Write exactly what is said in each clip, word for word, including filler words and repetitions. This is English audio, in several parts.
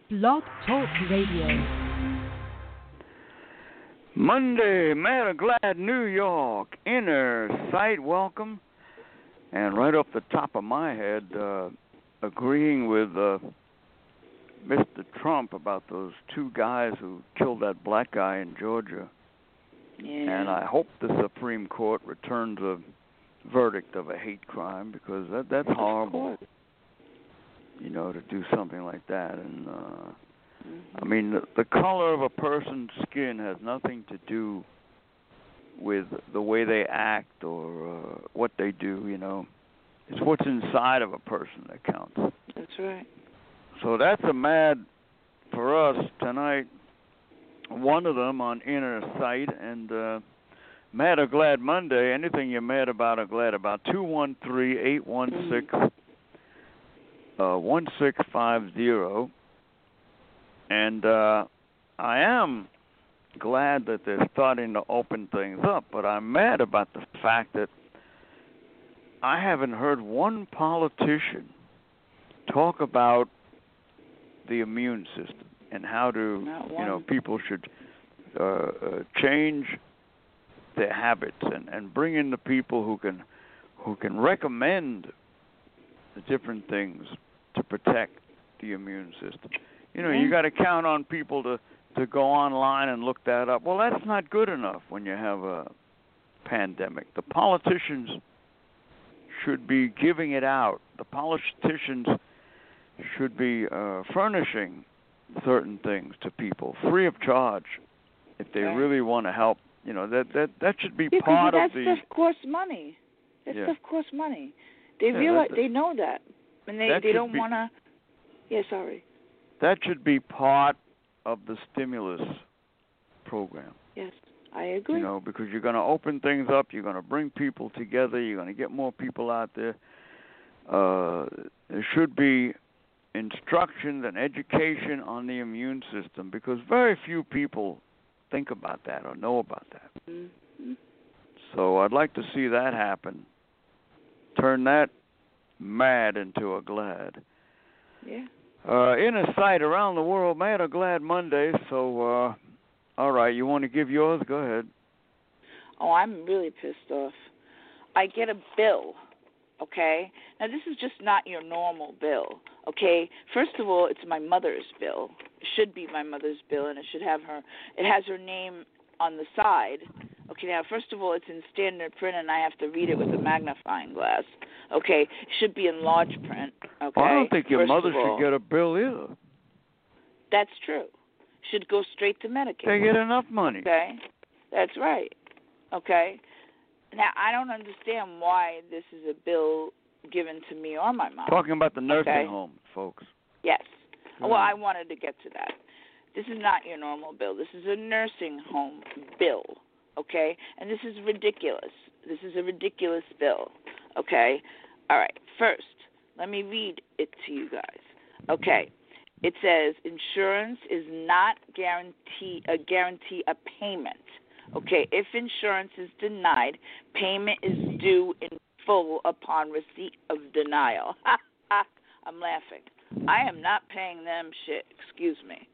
Blog Talk Radio. Monday, Matter Glad, New York, Inner Sight, welcome. And right off the top of my head, uh, agreeing with uh, Mister Trump about those two guys who killed that black guy in Georgia. Yeah. And I hope the Supreme Court returns a verdict of a hate crime, because that that's horrible. You know, to do something like that. And, uh, mm-hmm. I mean, the, the color of a person's skin has nothing to do with the way they act or uh, what they do, you know. It's what's inside of a person that counts. That's right. So that's a mad for us tonight. One of them on Inner Sight, and uh, Mad or Glad Monday. Anything you're mad about or glad about. two one three, eight one six, Uh, one six five zero, and uh, I am glad that they're starting to open things up, but I'm mad about the fact that I haven't heard one politician talk about the immune system and how to, you know, people should uh, uh, change their habits and, and bring in the people who can who can recommend the different things to protect the immune system. You know, you got to count on people to, to go online and look that up. Well, that's not good enough when you have a pandemic. The politicians should be giving it out. The politicians should be uh, furnishing certain things to people free of charge if they right. really want to help. You know, that that, that should be because part of the... That stuff costs money. That yeah. stuff costs money. They yeah, realize, that, they know that. And they, they don't want to... Yeah, sorry. That should be part of the stimulus program. Yes, I agree. You know, because you're going to open things up, you're going to bring people together, you're going to get more people out there. Uh, there should be instructions and education on the immune system, because very few people think about that or know about that. Mm-hmm. So I'd like to see that happen. Turn that mad into a glad. Yeah. Uh, Inner Sight around the world, Mad or Glad Monday. So, uh, all right, you want to give yours? Go ahead. Oh, I'm really pissed off. I get a bill, okay? Now, this is just not your normal bill, okay? First of all, it's my mother's bill. It should be my mother's bill, and it should have her, it has her name on the side. Okay, now, first of all, it's in standard print, and I have to read it with a magnifying glass. Okay, it should be in large print. Okay. Well, I don't think your first mother all, should get a bill either. That's true. Should go straight to Medicaid. They get enough money. Okay, that's right. Okay. Now, I don't understand why this is a bill given to me or my mom. Talking about the nursing okay? home, folks. Yes. Good. Well, I wanted to get to that. This is not your normal bill. This is a nursing home bill. Okay? And this is ridiculous. This is a ridiculous bill. Okay? All right. First, let me read it to you guys. Okay. It says insurance is not guarantee a guarantee a payment. Okay? If insurance is denied, payment is due in full upon receipt of denial. I'm laughing. I am not paying them shit. Excuse me.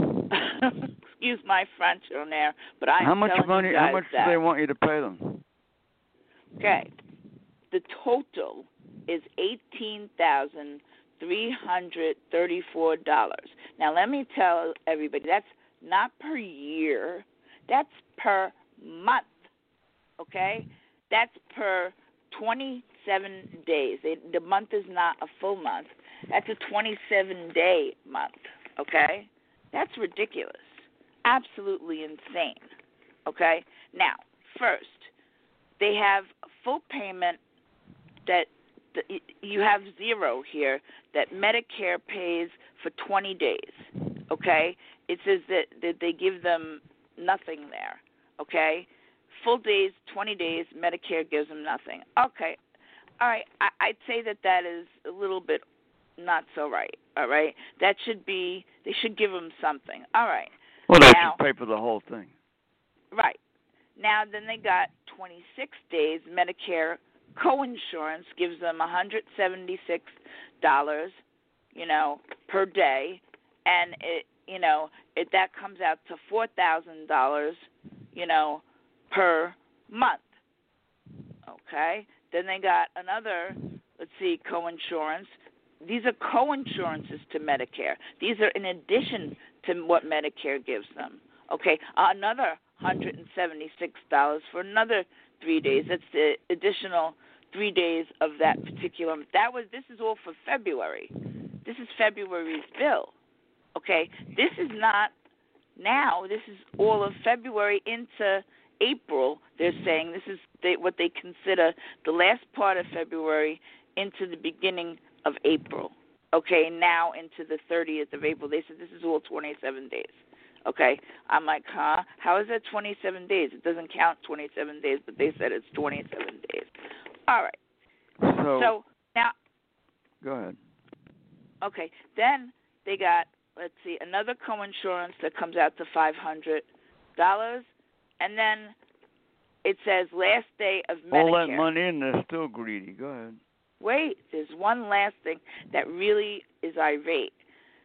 Excuse my French on there, but I'm how much telling money? you guys How much that. do they want you to pay them? Okay, the total is eighteen thousand three hundred thirty-four dollars. Now, let me tell everybody that's not per year. That's per month. Okay, that's per twenty-seven days. They, the month is not a full month. That's a twenty-seven day month. Okay. That's ridiculous. Absolutely insane. Okay? Now, first, they have full payment that the, you have zero here that Medicare pays for twenty days. Okay? It says that, that they give them nothing there. Okay? Full days, twenty days, Medicare gives them nothing. Okay. All right. I, I'd say that that is a little bit not so right, all right? That should be, they should give them something. All right. Well, they now, should pay for the whole thing. Right. Now, then they got twenty-six days Medicare coinsurance gives them one hundred seventy-six dollars, you know, per day, and it, you know, it that comes out to four thousand dollars, you know, per month. Okay. Then they got another, let's see, coinsurance. These are co-insurances to Medicare. These are in addition to what Medicare gives them. Okay, another one hundred seventy-six dollars for another three days. That's the additional three days of that particular. That was. This is all for February. This is February's bill. Okay, this is not now. This is all of February into April. They're saying this is they, what they consider the last part of February into the beginning of April. Okay, now into the thirtieth of April. They said this is all twenty-seven days. Okay, I'm like, huh? How is that twenty-seven days? It doesn't count twenty-seven days, but they said it's twenty-seven days. All right. So, so now, go ahead. Okay, then they got, let's see, another coinsurance that comes out to five hundred dollars, and then it says last day of Medicare. All that money in, they're still greedy. Go ahead. Wait, there's one last thing that really is irate.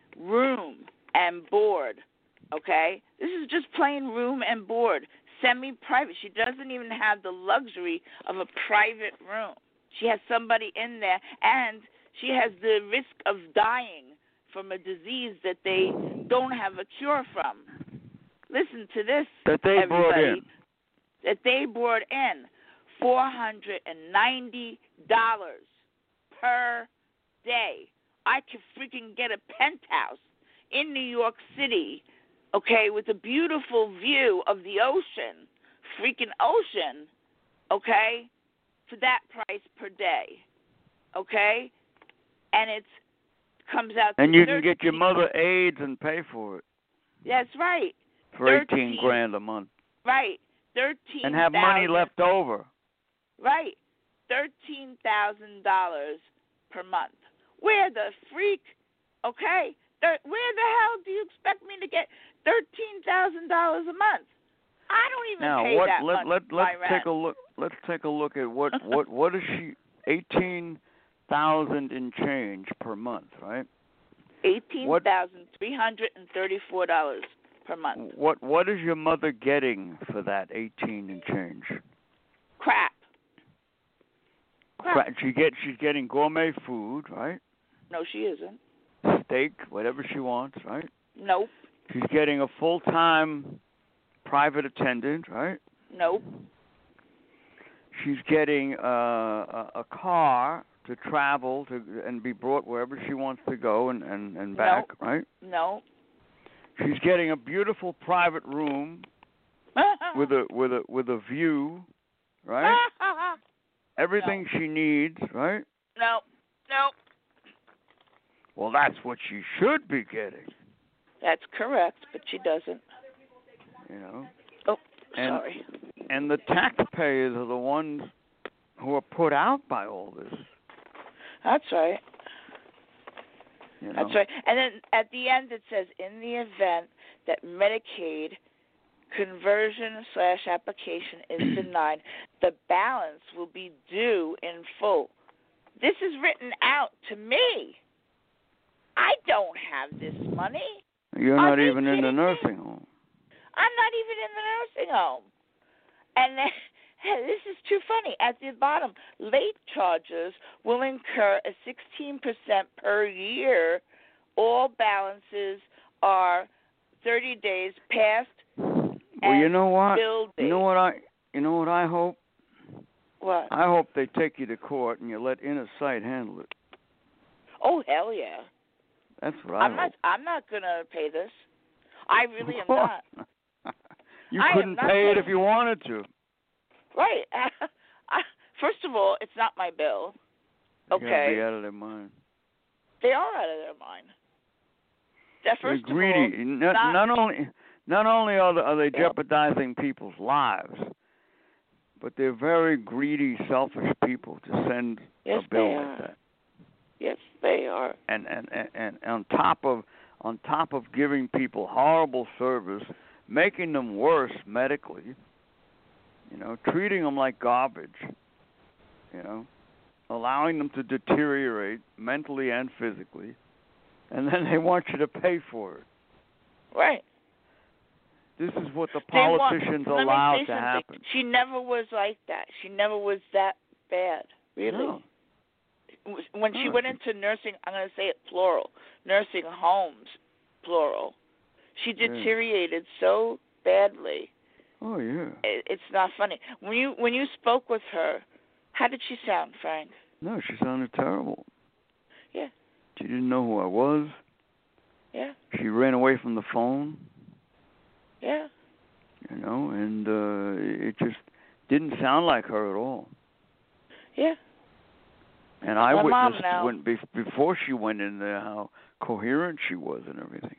Room and board, okay? This is just plain room and board, semi-private. She doesn't even have the luxury of a private room. She has somebody in there, and she has the risk of dying from a disease that they don't have a cure from. Listen to this, that they everybody. brought in. That they brought in four hundred ninety dollars per day. I could freaking get a penthouse in New York City, okay, with a beautiful view of the ocean, freaking ocean, okay, for that price per day, okay? And it comes out to And you thirteen can get your mother AIDS and pay for it. That's right. For eighteen grand a month. Right. Thirteen. And have money left over. Right. Thirteen thousand dollars per month. Where the freak? Okay. Where the hell do you expect me to get thirteen thousand dollars a month? I don't even now, pay what, that let, much. Let, let's take a look. Let's take a look at what what what is she? Eighteen thousand in change per month, right? Eighteen thousand three hundred and thirty-four dollars per month. What what is your mother getting for that eighteen and change? Crap. Crap. She get she's getting gourmet food, right? No, she isn't. Steak, whatever she wants, right? Nope. She's getting a full-time private attendant, right? Nope. She's getting uh, a, a car to travel to and be brought wherever she wants to go and, and, and back, nope. right? No. She's getting a beautiful private room with a with a with a view, right? Everything no. she needs, right? No. No. Well, that's what she should be getting. That's correct, but she doesn't. You know. Oh, and, sorry. And the taxpayers are the ones who are put out by all this. That's right. You know? That's right. And then at the end it says, in the event that Medicaid conversion slash application is denied, the balance will be due in full. This is written out to me. I don't have this money. You're Are not they even in the kidding nursing me? home. I'm not even in the nursing home. And then, this is too funny. At the bottom, late charges will incur a sixteen percent per year. All balances are thirty days past. Well, you know what? Bill You know what I? You know what I hope? What? I hope they take you to court and you let Inner Sight handle it. Oh hell yeah! That's what I I'm hope. not. I'm not gonna pay this. I really Of am course. not. You I am couldn't not pay it paying if you wanted to. Right. I, first of all, it's not my bill. They Okay. gotta be out of their mind. They are out of their mind. That first They're greedy. of all, not, not, not only not only are they, are they Yeah. jeopardizing people's lives, but they're very greedy, selfish people to send yes, a bill they like are. that. Yes, they are. And, and and and on top of on top of giving people horrible service, making them worse medically, you know, treating them like garbage, you know, allowing them to deteriorate mentally and physically, and then they want you to pay for it. Right. This is what the They want- politicians let me allow say to something. happen. She never was like that. She never was that bad, really. No. When she No, went she- into nursing, I'm going to say it plural, nursing homes, plural, she Yeah. deteriorated so badly. Oh yeah. It, it's not funny. When you when you spoke with her, how did she sound, Frank? No, she sounded terrible. Yeah. She didn't know who I was. Yeah. She ran away from the phone. Yeah. You know, and uh, it just didn't sound like her at all. Yeah. And I My mom witnessed now- when be- before she went in there how coherent she was and everything.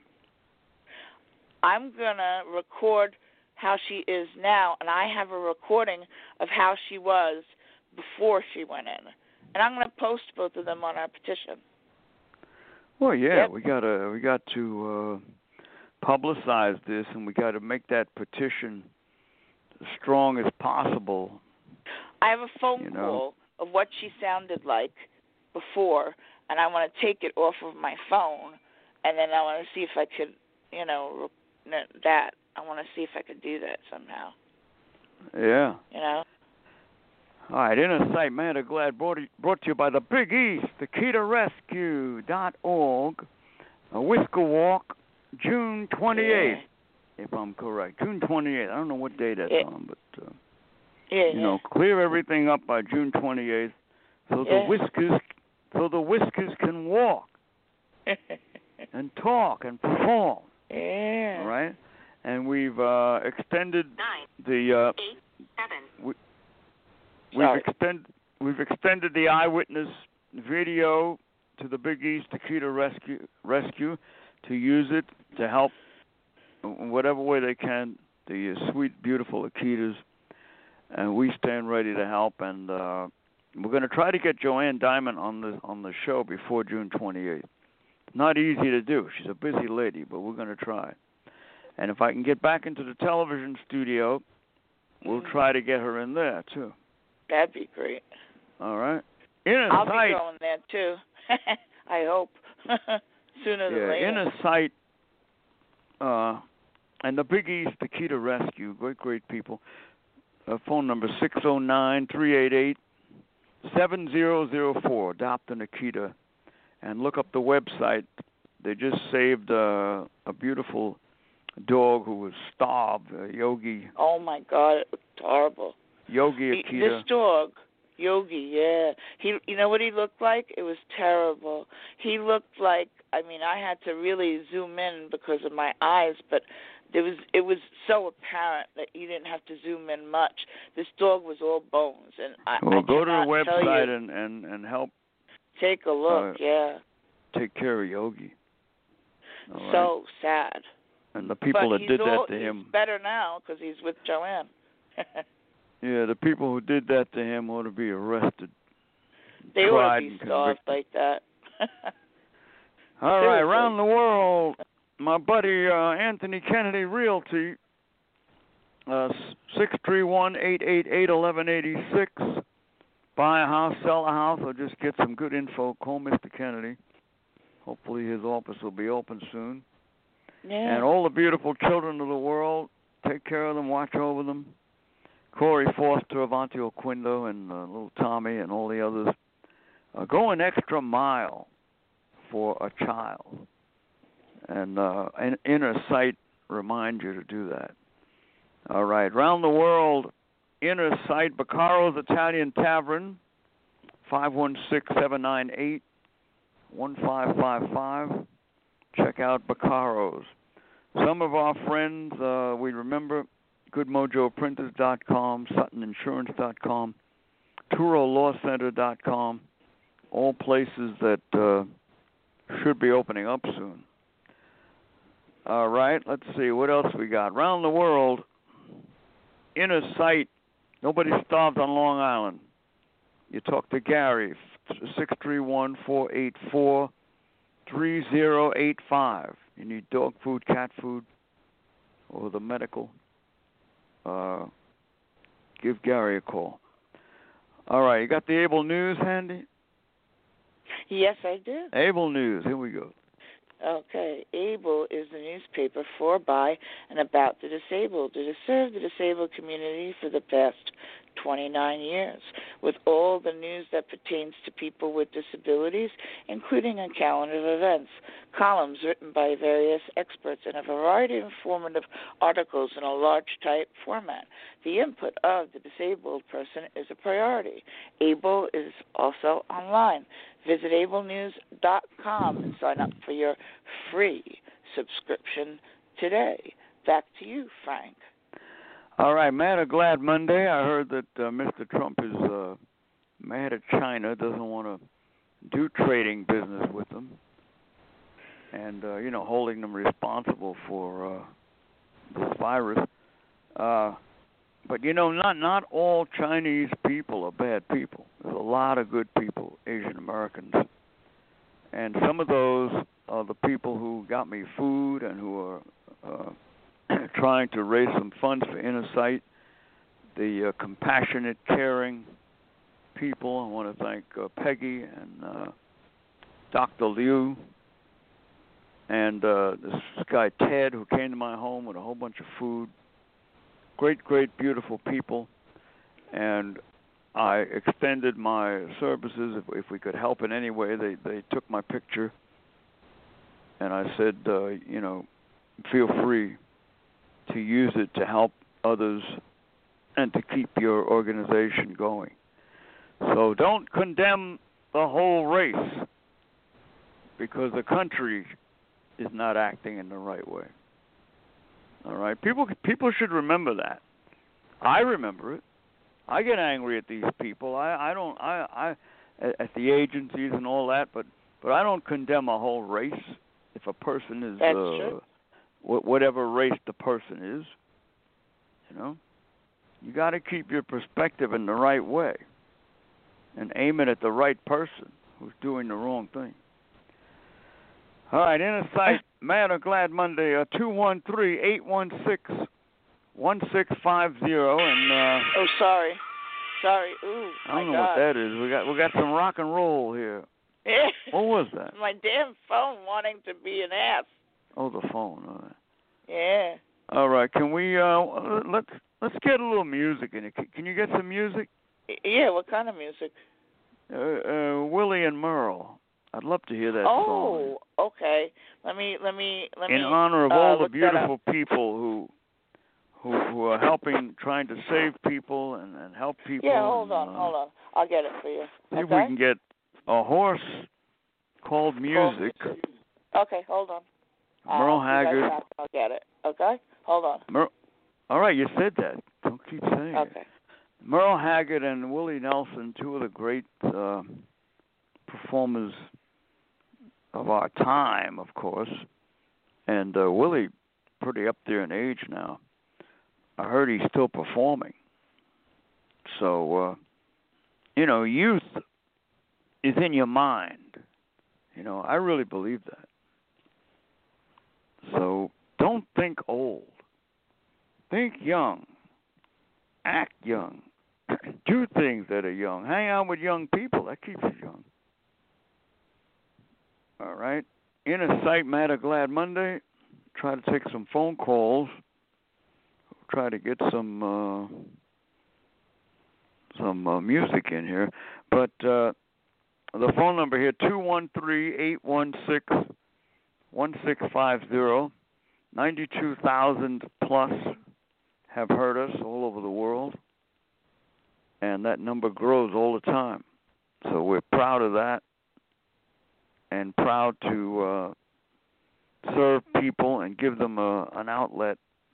I'm going to record how she is now, and I have a recording of how she was before she went in. And I'm going to post both of them on our petition. Well, yeah, Yep. we gotta we got to uh, publicize this, and we got to make that petition as strong as possible. I have a phone You know. call of what she sounded like before, and I want to take it off of my phone, and then I want to see if I could, you know, that. I want to see if I could do that somehow. Yeah. You know? All right, Inner Sight Man of Glad brought, brought to you by the Big East, the key to rescue dot org, a Whisker Walk, June twenty-eighth, Yeah. if I'm correct. June twenty-eighth. I don't know what day that's Yeah. on, but, uh, Yeah, you know, clear everything up by June twenty-eighth so Yeah. the Whiskers so the Whiskers can walk yeah. and talk and perform. Yeah. All right? And we've uh, extended Nine, the uh, eight, seven. we, we've Sorry. extended we've extended the eyewitness video to the Big East Akita Rescue Rescue to use it to help in whatever way they can the uh, sweet, beautiful Akitas, and we stand ready to help. And uh, we're going to try to get Joanne Diamond on the on the show before June twenty-eighth. Not easy to do. She's a busy lady, but we're going to try. And if I can get back into the television studio, we'll Mm. try to get her in there, too. That'd be great. All right? Inner I'll Sight. be going there, too. I hope. Sooner than Yeah, later. Inner Sight uh, and the Big East Akita Rescue. Great, great people. Uh, phone number six oh nine, three eight eight, seven zero zero four. Adopt an Akita. And look up the website. They just saved uh, a beautiful dog who was starved, uh, Yogi. Oh, my God. It looked horrible. Yogi He- Akita. This dog, Yogi, yeah. He, you know what he looked like? It was terrible. He looked like, I mean, I had to really zoom in because of my eyes, but there was, it was so apparent that you didn't have to zoom in much. This dog was all bones, and I, Well, I go to the cannot tell website you, and, and, and help take a look, uh, yeah. take care of Yogi. All right? So sad. And the people but that he's did all, that to him. He's better now because he's with Joanne. Yeah, the people who did that to him ought to be arrested. They ought tried to be and starved convicted. like that. All right, Seriously. around the world, my buddy uh, Anthony Kennedy Realty, uh, six three one, eight eight eight, one one eight six. Buy a house, sell a house, or just get some good info. Call Mister Kennedy. Hopefully his office will be open soon. Yeah. And all the beautiful children of the world, take care of them, watch over them. Corey Foster, Avanti Oquindo, and uh, little Tommy, and all the others. Uh, go an extra mile for a child. And uh, an Inner Sight remind you to do that. All right. Around the world, Inner Sight, Baccaro's Italian Tavern, five one six, seven nine eight, one five five five. Check out Baccaro's. Some of our friends, uh, we remember, good mojo printers dot com, Sutton Insurance dot com, Turo Law Center dot com, all places that uh, should be opening up soon. All right, let's see, what else we got? Around the world, Inner Sight, nobody starved on Long Island. You talk to Gary, six three one, four eight four, three zero eight five. You need dog food, cat food, or the medical, uh, give Gary a call. All right, you got the Able News handy? Yes, I do. Able News, here we go. Okay. ABLE is the newspaper for, by, and about the disabled. It has served the disabled community for the past twenty-nine years, with all the news that pertains to people with disabilities, including a calendar of events, columns written by various experts, and a variety of informative articles in a large type format. The input of the disabled person is a priority. ABLE is also online. Visit able news dot com and sign up for your free subscription today. Back to you, Frank. All right, mad or glad Monday. I heard that uh, Mister Trump is uh, mad at China, doesn't want to do trading business with them, and, uh, you know, holding them responsible for uh, this virus. Uh, but, you know, not, not all Chinese people are bad people. There's a lot of good people, Asian Americans. And some of those are the people who got me food and who are uh, trying to raise some funds for Inner Sight, the uh, compassionate, caring people. I want to thank uh, Peggy and uh, Doctor Liu and uh, this guy Ted, who came to my home with a whole bunch of food. Great, great, beautiful people. And I extended my services if, if we could help in any way. They they took my picture, and I said, uh, you know, feel free to use it to help others and to keep your organization going. So don't condemn the whole race because the country is not acting in the right way. All right, people people should remember that. I remember it. I get angry at these people. I, I don't I, I at the agencies and all that, but but I don't condemn a whole race if a person is That's uh, true. wh- whatever race the person is. You know, you got to keep your perspective in the right way and aim it at the right person who's doing the wrong thing. All right, Inner Sight, Mad or Glad Monday, uh, two one three, eight one six, one six five zero, and uh, Oh, sorry, sorry. Ooh, I don't my know God. what that is. We got we got some rock and roll here. What was that? My damn phone wanting to be an ass. Oh, the phone. All right. Yeah. All right. Can we uh let's let's get a little music in it. Can, can you get some music? Yeah. What kind of music? Uh, uh, Willie and Merle. I'd love to hear that song. Oh, okay. Let me let me let in me. honor of uh, all the look that up. beautiful people who who who are helping, trying to save people and, and help people. Yeah. Hold and, on. uh, Hold on. I'll get it for you. See Okay. if we can get a horse called music. Okay. Hold on. Merle uh, Haggard. I'll get it. Okay. Hold on. Mer- all right, you said that. Don't keep saying it. Okay. Merle Haggard and Willie Nelson, two of the great uh, performers of our time, of course. And uh, Willie, pretty up there in age now. I heard he's still performing. So, uh, you know, youth is in your mind. You know, I really believe that. So don't think old. Think young. Act young. Do things that are young. Hang out with young people. That keeps you young. All right. Inner Sight, Mad or Glad Monday. Try to take some phone calls. Try to get some uh, some uh, music in here. But uh, the phone number here, two one three, eight one six, one six five zero. ninety-two thousand plus have heard us all over the world. And that number grows all the time. So we're proud of that and proud to uh, serve people and give them a, an outlet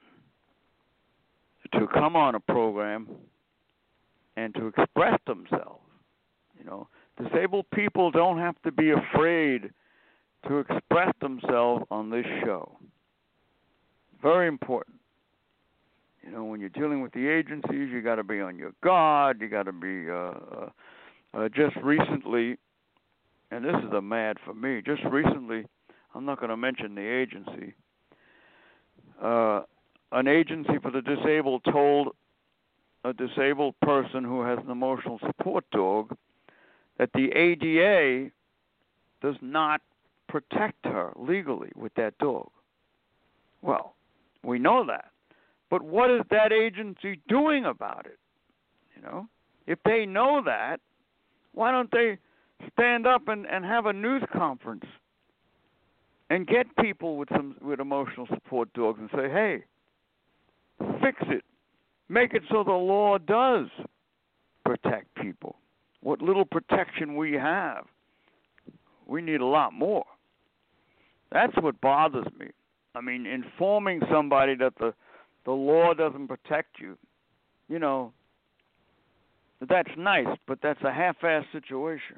to come on a program and to express themselves. You know, disabled people don't have to be afraid to express themselves on this show. Very important. You know, when you're dealing with the agencies, you got to be on your guard. You got to be uh, uh, uh, just recently, and this is a mad for me. Just recently, I'm not going to mention the agency. Uh, an agency for the disabled told a disabled person who has an emotional support dog that the A D A does not protect her legally with that dog. Well, we know that. But what is that agency doing about it? You know? If they know that, why don't they stand up and, and have a news conference and get people with some with emotional support dogs and say, hey, fix it. Make it so the law does protect people. What little protection we have, we need a lot more. That's what bothers me. I mean, informing somebody that the, the law doesn't protect you, you know, that's nice, but that's a half-assed situation.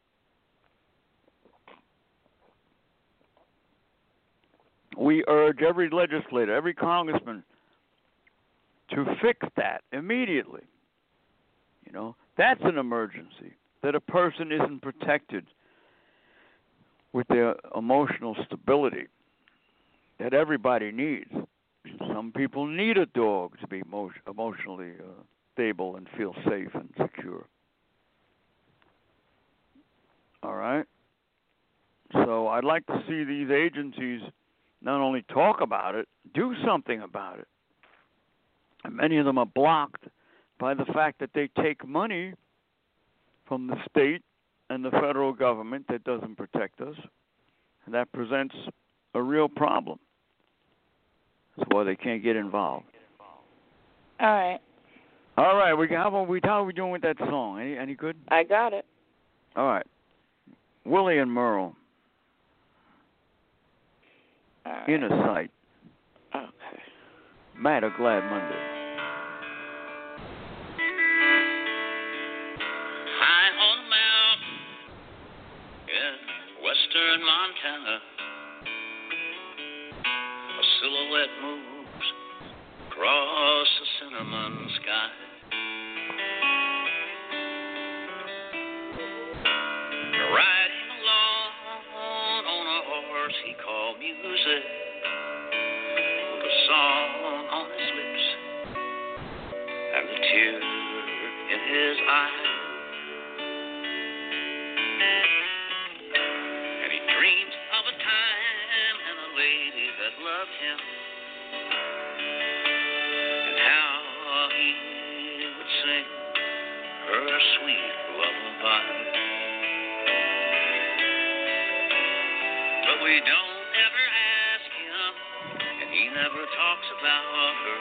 We urge every legislator, every congressman to fix that immediately. You know, that's an emergency, that a person isn't protected with their emotional stability that everybody needs. Some people need a dog to be emo- emotionally uh, stable and feel safe and secure. All right? So I'd like to see these agencies not only talk about it, do something about it. And many of them are blocked by the fact that they take money from the state and the federal government that doesn't protect us. And that presents a real problem. That's why they can't get involved. All right. All right. We how are we how are we doing with that song? Any any good? I got it. All right. Willie and Merle. All right. Inner Sight. Okay. Mad or Glad Monday. High on a mountain in western Montana, a silhouette moves across the cinnamon sky. Riding along on a horse he called music, with a song on his lips and a tear in his eye. And he dreams of a time and a lady that loved him, and how he would sing her sweet lullaby. But we don't ever ask him, and he never talks about her.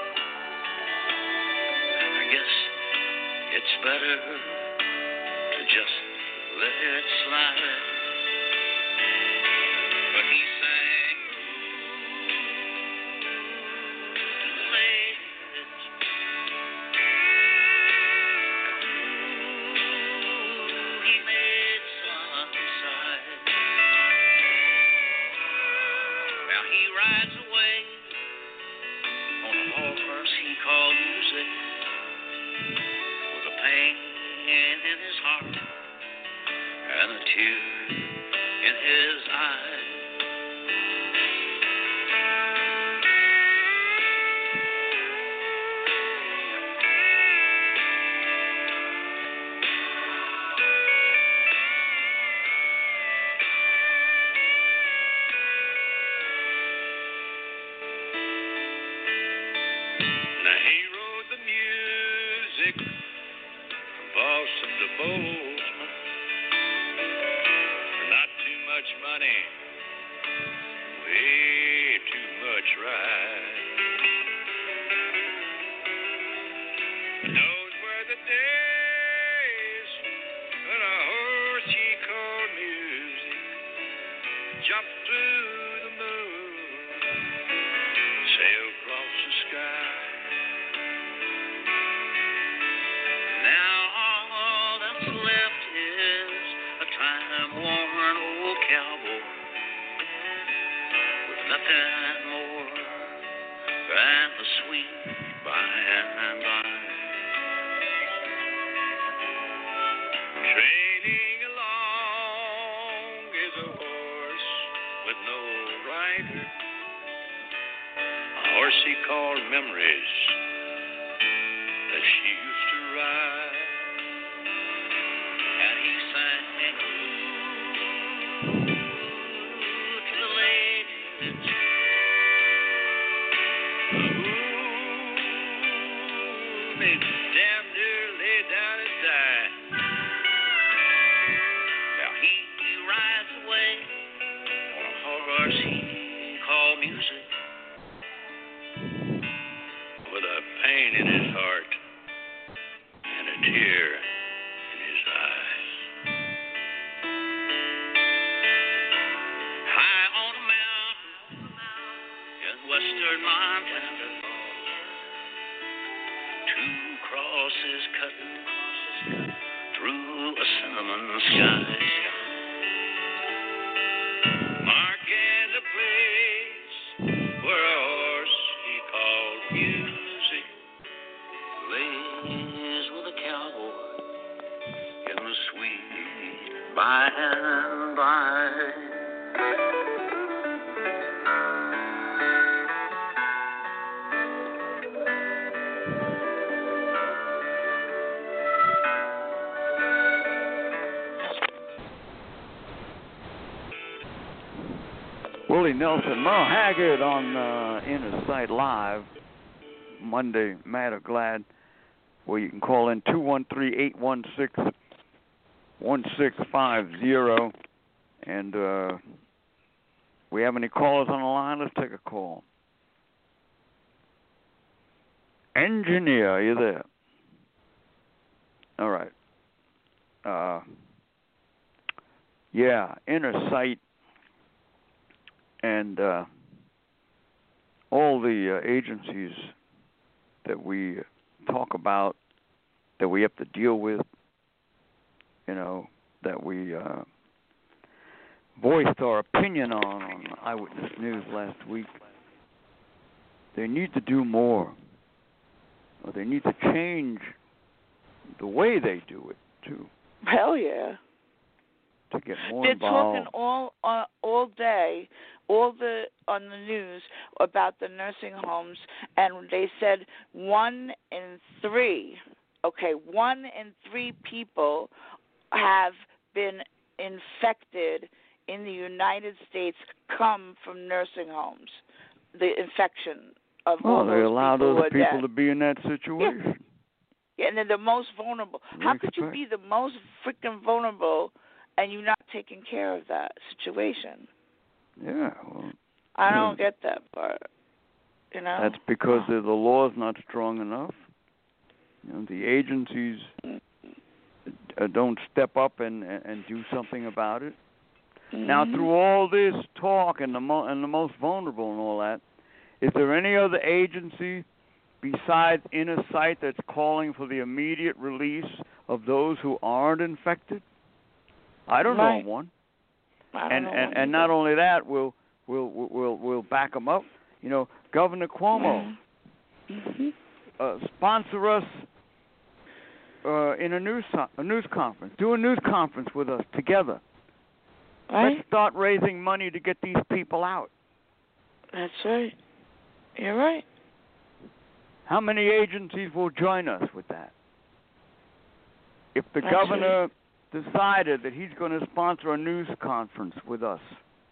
I guess it's better to just let it slide. But he sang to the ladies, ooh, he made some sigh. Now he rides away on a horse he called music, with a pain in his heart and a tear in his eye. Now he wrote the music from Boston to Bozeman for not too much money, way too much ride. Those were the days when a horse he called music jumped through the moon, sailed across the sky. Now all that's left is a time-worn old cowboy with nothing more than the sweet by and by. Trailing along is a horse with no rider, a horse he called Memories that she used to ride. And he sang, ooh, they damn near lay down and die. Now he rides away on a horse he called music, with a pain in his heart and a tear in his eyes. High on a mountain in western Montana, two crosses cutting through a cinnamon sky, marking the place where a horse he called music lays with a cowboy in the sweet by and by. Willie Nelson, Merle Haggard on uh, Inner Sight Live, Monday, Mad or Glad, where you can call in two one three, eight one six, one six five zero. And uh, we have any callers on the line? Let's take a call. Engineer, are you there? All right. Uh, yeah, Inner Sight. And uh, all the uh, agencies that we talk about, that we have to deal with, you know, that we uh, voiced our opinion on on Eyewitness News last week, they need to do more. Or they need to change the way they do it, too. Hell yeah. To get more They're involved. talking all uh, all day, all the on the news about the nursing homes, and they said one in three, okay, one in three people have been infected in the United States come from nursing homes. The infection of Oh, all they those allow people those who are people dead. to be in that situation. Yeah, and they're the most vulnerable. We How could you expect- be the most freaking vulnerable and you're not taking care of that situation? Yeah, well, I don't yeah. get that part. You know? That's because the the law's not strong enough. You know, the agencies uh, don't step up and and do something about it. Mm-hmm. Now, through all this talk and the mo- and the most vulnerable and all that, is there any other agency besides Inner Sight that's calling for the immediate release of those who aren't infected? I don't Right. know one. I don't And know and what and either. not only that, we'll we'll we'll we'll back them up. You know, Governor Cuomo Mm-hmm. uh, sponsor us uh, in a news a news conference. Do a news conference with us together. Right? Let's start raising money to get these people out. That's right. You're right. How many agencies will join us with that? If the That's governor decided that he's going to sponsor a news conference with us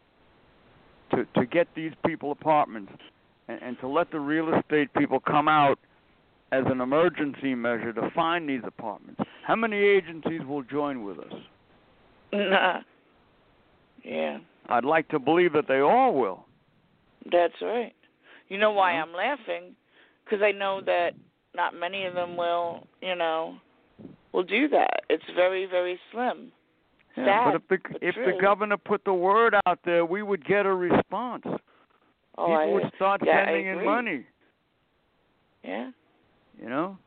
to to get these people apartments and, and to let the real estate people come out as an emergency measure to find these apartments, how many agencies will join with us? Nah. Yeah. I'd like to believe that they all will. That's right. You know why Yeah. I'm laughing? Because I know that not many of them will, you know, will do that. It's very, very slim. Yeah, Sad, but if the but if true. the governor put the word out there, we would get a response. Oh, People I, would start yeah, I sending in agree. money. Yeah. You know,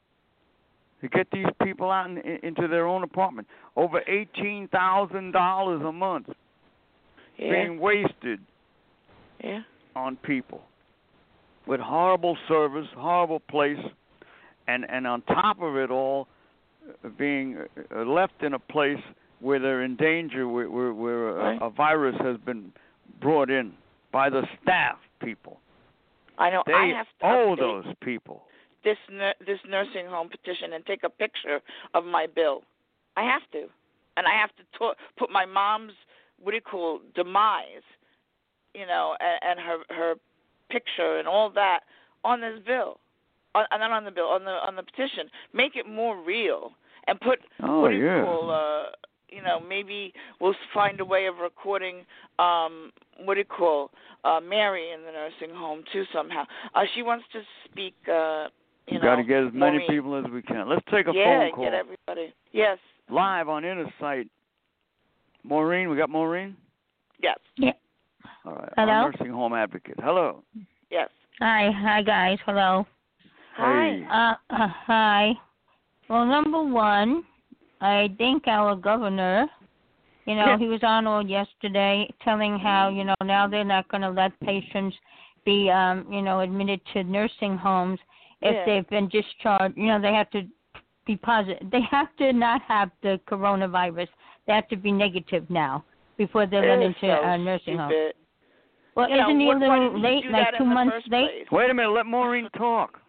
to get these people out in, in, into their own apartment. Over eighteen thousand dollars a month Yeah. being wasted Yeah. on people with horrible service, horrible place, and and on top of it all, uh, being uh, left in a place where they're in danger, where where, where Right. a, a virus has been brought in by the staff people. I know. They I have to owe update those people. this nur- this nursing home petition and take a picture of my bill. I have to, and I have to ta- put my mom's what do you call demise, you know, and, and her her picture and all that on this bill. uh, not on the bill, on the on the petition, make it more real and put Oh, what do you yeah. call, uh, you know, maybe we'll find a way of recording, um, what do you call, uh, Mary in the nursing home too somehow. Uh, she wants to speak. Uh, you We've know, got to get as many Maureen. people as we can. Let's take a yeah, phone call. get everybody. Yes. Live on Inner Sight. Maureen, we got Maureen? Yes. Yeah. All right. Hello? Our nursing home advocate. Hello. Yes. Hi, hi guys. Hello. Hey. Uh, uh, hi. Well, number one, I think our governor, you know, Yeah. he was on all yesterday telling how, you know, now they're not going to let patients be, um, you know, admitted to nursing homes if Yeah. they've been discharged. You know, they have to be positive. They have to not have the coronavirus. They have to be negative now before they're let It is into so a nursing home. stupid. Well, You know, isn't he a what- why little didn't he late, do like that two in the months first late? place? Wait a minute. Let Maureen talk.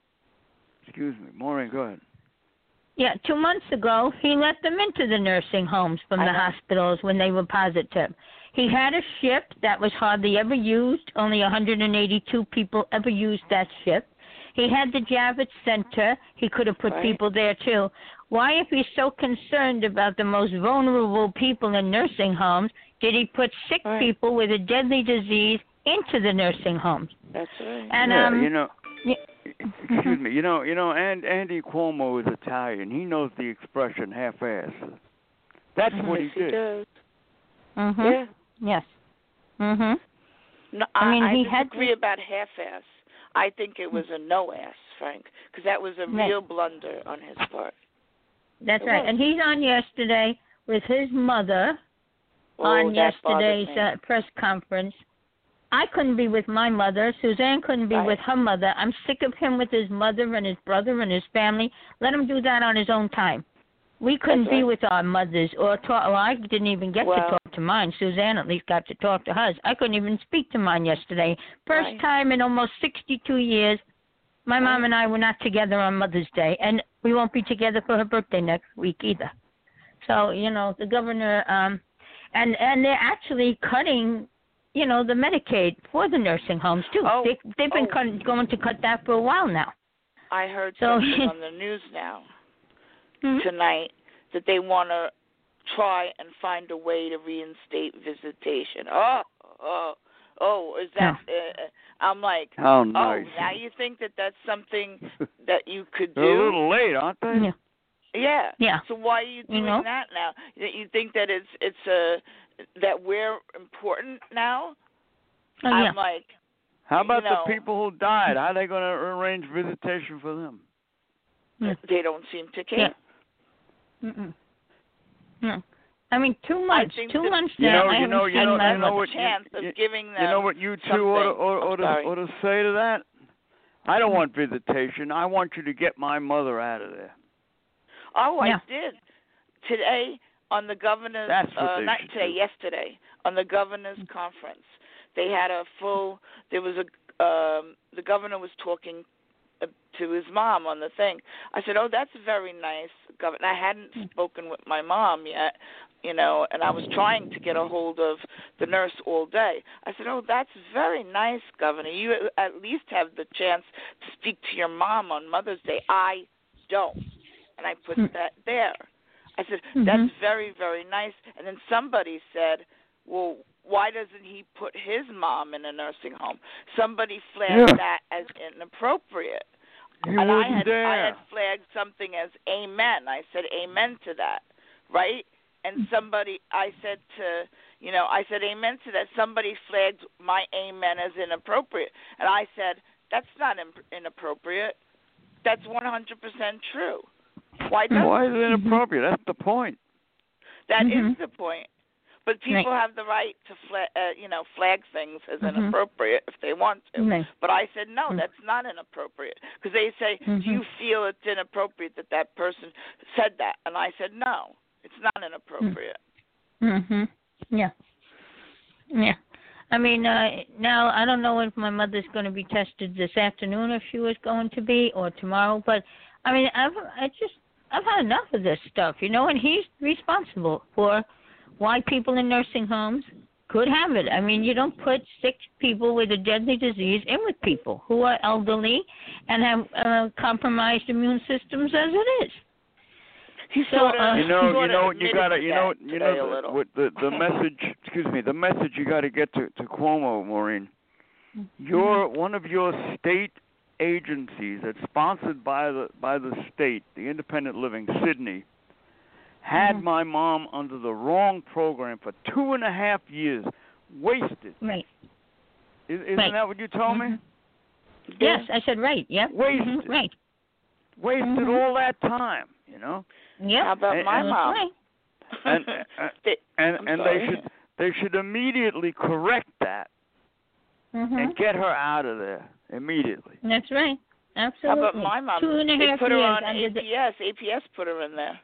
Excuse me. Maureen, go ahead. Yeah, two months ago, he let them into the nursing homes from I the know. hospitals when they were positive. He had a ship that was hardly ever used. Only one hundred eighty-two people ever used that ship. He had the Javits Center. He could have put Right. people there, too. Why, if he's so concerned about the most vulnerable people in nursing homes, did he put sick Right. people with a deadly disease into the nursing homes? That's right. And, yeah, um, you know. yeah. Excuse me. You know, you know, and Andy Cuomo is Italian. He knows the expression half-ass. That's Mhm. what he Yes, he did. does. Mm-hmm. Yeah. Yes. Mm-hmm. No, I I, mean, I he had disagree to- about half-ass. I think it was a no-ass, Frank, because that was a Right. real blunder on his part. That's It right. was. And he's on yesterday with his mother Oh, on that bothered yesterday's me. uh, press conference. I couldn't be with my mother. Suzanne couldn't be Right. with her mother. I'm sick of him with his mother and his brother and his family. Let him do that on his own time. We couldn't That's be right. with our mothers or talk. Well, I didn't even get Well- to talk to mine. Suzanne at least got to talk to hers. I couldn't even speak to mine yesterday. First Right. time in almost sixty-two years. My mom Right. and I were not together on Mother's Day, and we won't be together for her birthday next week either. So, you know, the governor, um, and and they're actually cutting, you know, the Medicaid for the nursing homes too. Oh, they, they've been oh. cut, going to cut that for a while now. I heard So- something on the news now Hmm? tonight that they want to try and find a way to reinstate visitation. Oh, oh, oh! Is that? Uh, I'm like, How nice. oh, now you think that that's something that you could They're a do? little late, aren't they? Yeah. Yeah. Yeah. So why are you doing know? that now? That you think that it's it's a that we're important now? Oh, yeah. I'm like, How about you know, the people who died? How are they going to arrange visitation for them? Yeah. they don't seem to care. Yeah. Mm-mm. No. I mean, two months. think Two that- months You now. know, I you haven't know, you seen know, my you know mother. what you, chance of you, giving them you know what you two something. ought to, ought, ought, I'm to, sorry. ought to say to that? I don't want visitation. I want you to get my mother out of there. Oh, Yeah. I did. Today on the governor's That's what uh, they not should today, do. yesterday on the governor's conference, they had a full. There was a um, the governor was talking uh, to his mom on the thing. I said, "Oh, that's very nice, governor." I hadn't spoken with my mom yet, you know, and I was trying to get a hold of the nurse all day. I said, "Oh, that's very nice, governor. You at least have the chance to speak to your mom on Mother's Day." I don't. And I put Mm. that there. I said, Mhm. that's very, very nice. And then somebody said, well, why doesn't he put his mom in a nursing home? Somebody flagged Yeah. that as inappropriate. He and I wouldn't had, dare. I had flagged something as amen. I said amen to that, right? And somebody, I said to, you know, I said amen to that. Somebody flagged my amen as inappropriate. And I said, that's not imp- inappropriate. That's one hundred percent true. Why does Why is it inappropriate? That's the point. That Mhm. is the point. But people have the right to, fla- uh, you know, flag things as Mhm. inappropriate if they want to. Right. But I said no, Mhm. that's not inappropriate because they say, Mhm. do you feel it's inappropriate that that person said that? And I said no, it's not inappropriate. Mhm. Yeah. Yeah. I mean, uh, now I don't know if my mother's going to be tested this afternoon, if she was going to be, or tomorrow. But I mean, I've I just I've had enough of this stuff, you know. And he's responsible for why people in nursing homes could have it. I mean, you don't put sick people with a deadly disease in with people who are elderly and have uh, compromised immune systems as it is. He So, sort of, uh, You know, sort you of know, you gotta, admitted you know, that you today know, a the, little. what the the message. Excuse me, the message you got to get to to Cuomo, Maureen. Your one of your state agencies that's sponsored by the by the state, the Independent Living, Sydney, had Mhm. my mom under the wrong program for two and a half years, wasted. Right. Is, isn't Right. that what you told Mhm. me? Yes, I said right. Yep. Wasted. Mhm. Right. Wasted Mhm. all that time, you know. Yep. How about And- my and- mom? Right. And uh, They- and I'm and sorry. they should they should immediately correct that Mhm. and get her out of there immediately. That's right. How Absolutely. about my mom? Two and a They half put her years on under A the P S. A P S put her in there.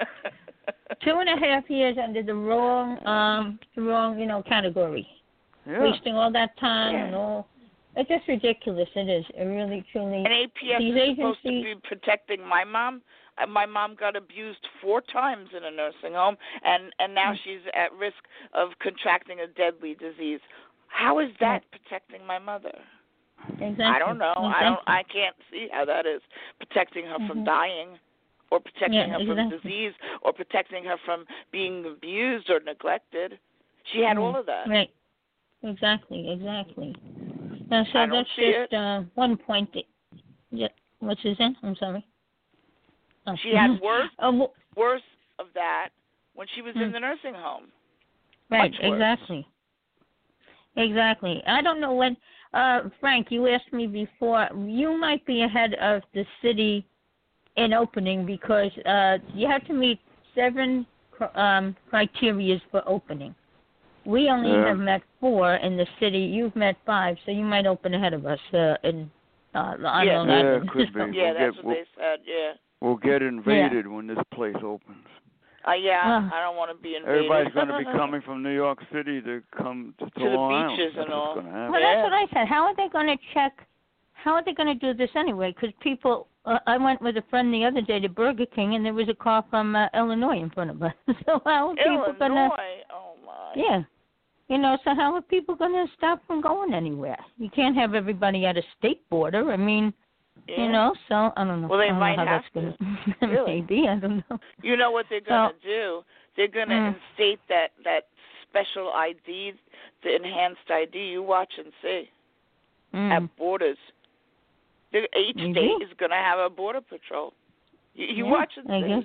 two and a half years under the wrong um the wrong, you know, category. Yeah. Wasting all that time Yeah. and all. It's just ridiculous. It is. It really, truly. And A P S These is supposed to agencies- be protecting my mom. Uh, My mom got abused four times in a nursing home, and and now Mm. she's at risk of contracting a deadly disease. How is that protecting my mother? Exactly. I don't know. I don't. Exactly. I can't see how that is protecting her from Mhm. dying, or protecting Yeah, her from exactly. disease, or protecting her from being abused or neglected. She had Mm. all of that. Right. Exactly. Exactly. Uh, so I don't that's see just uh, one point. That, yeah. What's his name? I'm sorry. Oh. She had worse, Oh, well, worse of that when she was in Mm. the nursing home. right. much worse. Exactly. Exactly. I don't know when. Uh, Frank, you asked me before. You might be ahead of the city in opening because uh, you have to meet seven cr- um, criterias for opening. We only Yeah. have met four in the city. You've met five, so you might open ahead of us uh, in uh, on Yeah. Long Yeah, Island. it could be. Yeah, We'll that's get- what they said. Yeah. We'll get invaded when this place opens. Uh, yeah, Ah. I don't want to be invaded. Everybody's going to be coming from New York City to come to, to the Long beaches Island. and That's all. what's going to happen. Well, Yeah. that's what I said. How are they going to check? How are they going to do this anyway? Because people, uh, I went with a friend the other day to Burger King, and there was a car from uh, Illinois in front of us. So how are people Illinois. going to? Oh my. Yeah, you know. So how are people going to stop from going anywhere? You can't have everybody at a state border. I mean, Yeah. you know. So I don't know. Well, they I don't might know how have that's going to. to. Really? Maybe I don't know. You know what they're going to So- do? They're going to Mm. instate that that special I D, the enhanced I D. You watch and see Mm. at borders. The, each Maybe. state is going to have a border patrol. You, you Yeah, watch and I see. guess.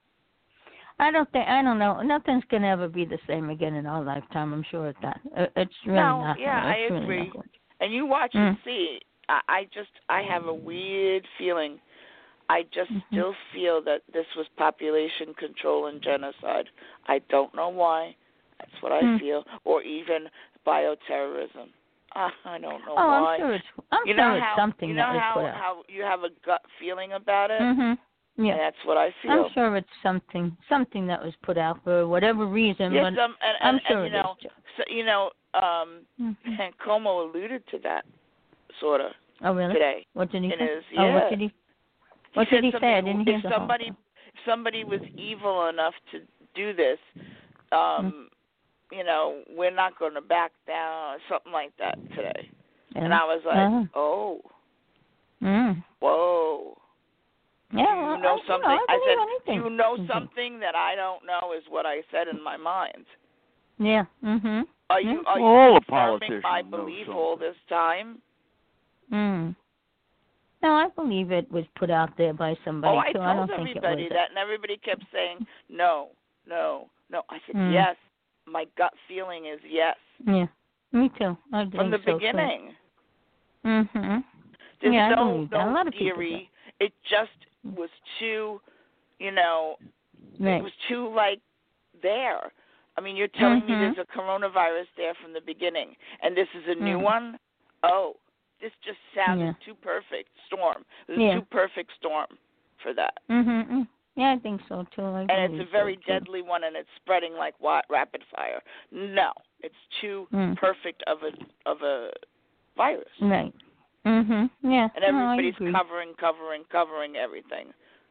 I don't think I don't know. Nothing's gonna ever be the same again in our lifetime. I'm sure of that. Uh, It's really No, not. yeah, it's I really agree. not going. And you watch and Mm. see. I, I just, I have a weird feeling. I just Mhm. still feel that this was population control and genocide. I don't know why. That's what I Mm. feel. Or even bioterrorism. Uh, I don't know Oh, why. I'm sure it's. I'm you sure know it's how, something you know that was how, put out. how you have a gut feeling about it? Mhm. Yeah. That's what I feel. I'm sure it's something something that was put out for whatever reason. Yes, but um, and, I'm and, sure and you it know, is. Joe. so, you know, um, Mhm. and Como alluded to that, sort of, Oh really? today. What did he in say? his- Oh, yeah. what did he? What he did he said say? I something- didn't hear if the whole somebody, thing. if somebody was evil enough to do this, um, you know, we're not going to back down, or something like that today. Yeah. And I was like, Uh-huh. oh, Mm. whoa. Yeah. Do well, you know I, something? You know, I, I believe said, anything. do you know Mhm. something that I don't know? Is what I said in my mind. Yeah. Mhm. Are you Yeah. are All you the confirming politicians my know belief something. all this time? Mm. No, I believe it was put out there by somebody Oh, I too. told I don't think it everybody was. that, and everybody kept saying no, no, no. I said Mm. yes. My gut feeling is yes Yeah. Me too. I think from the so, beginning. Too. Mhm. There's Yeah, I no believe that. A no lot of people theory. It just was too, you know, Right. it was too like there. I mean, you're telling Mhm. me there's a coronavirus there from the beginning, and this is a new Mm. one? Oh, this just sounded Yeah. too perfect. Storm. It was Yeah. too perfect storm for that. Mhm. mm. Yeah, I think so too. I And it's a believe very so, too. deadly one, and it's spreading like wa- rapid fire. No, it's too Mm. perfect of a of a virus, Right. Mhm. Yeah. and no, I everybody's agree. covering, covering, covering everything.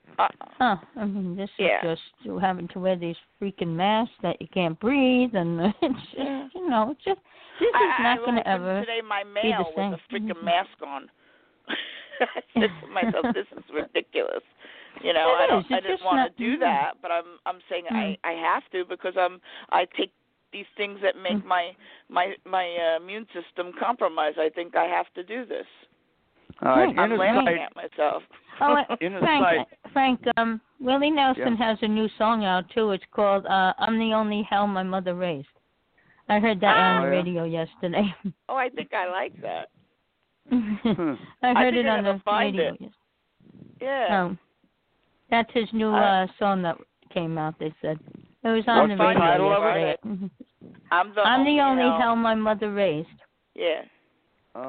Uh, Huh. I mean, this Yeah. is just having to wear these freaking masks that you can't breathe, and it's just, Yeah. you know, it's just this is I, not I going to opened ever today my be mail the with a same. freaking mask on. I said to myself, "This is ridiculous." You know, It I don't. is. I It's didn't just want not- to do mm. that, but I'm. I'm saying Mm. I. I have to because I'm. I take these things that make Mm. my my my uh, immune system compromised. I think I have to do this. All right, Right. I'm inner laughing sight. at myself. Oh, uh, Inner Frank, sight. Frank, um, Willie Nelson Yeah. has a new song out too. It's called uh, "I'm the Only Hell My Mother Raised." I heard that on Oh, the yeah? radio yesterday. Oh, I think I like that. Hmm. I I heard think it I'm on gonna the find radio. it. Yes. Yeah. Um, that's his new I- uh, song that came out. They said it was on What's the the radio title of it? yesterday. Mhm. I'm the I'm only the only hell. hell my mother raised. Yeah. Oh.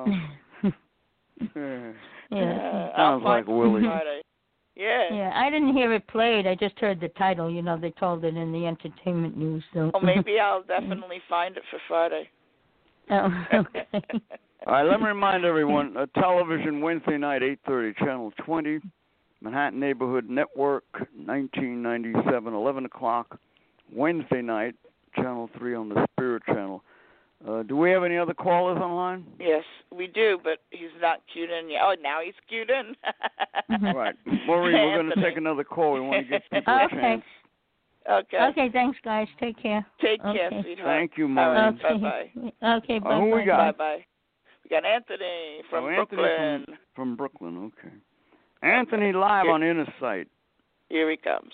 yeah. Uh, Sounds I'll like find it Willie. Friday. Yeah. Yeah, I didn't hear it played. I just heard the title. You know, they told it in the entertainment news. So. Well, maybe I'll definitely find it for Friday. Oh, okay. All right, let me remind everyone, uh, television Wednesday night, eight thirty, Channel twenty, Manhattan Neighborhood Network, nineteen ninety-seven, eleven o'clock, Wednesday night, Channel three on the Spirit Channel. Uh, do we have any other callers online? Yes, we do, but he's not cued in yet. Oh, now he's cued in. Mhm. All right. Maureen, we're going to Anthony. take another call. We want to give people a Okay. chance. Okay. Okay, thanks, guys. Take care. Take care, Okay. sweetheart. Thank you, All Maureen. right, Okay. bye-bye. Okay, Uh, bye. who we got? Bye-bye. We got Anthony from Oh, Anthony Brooklyn. From, from Brooklyn, okay. Anthony live Here. on Inner Sight. Here he comes.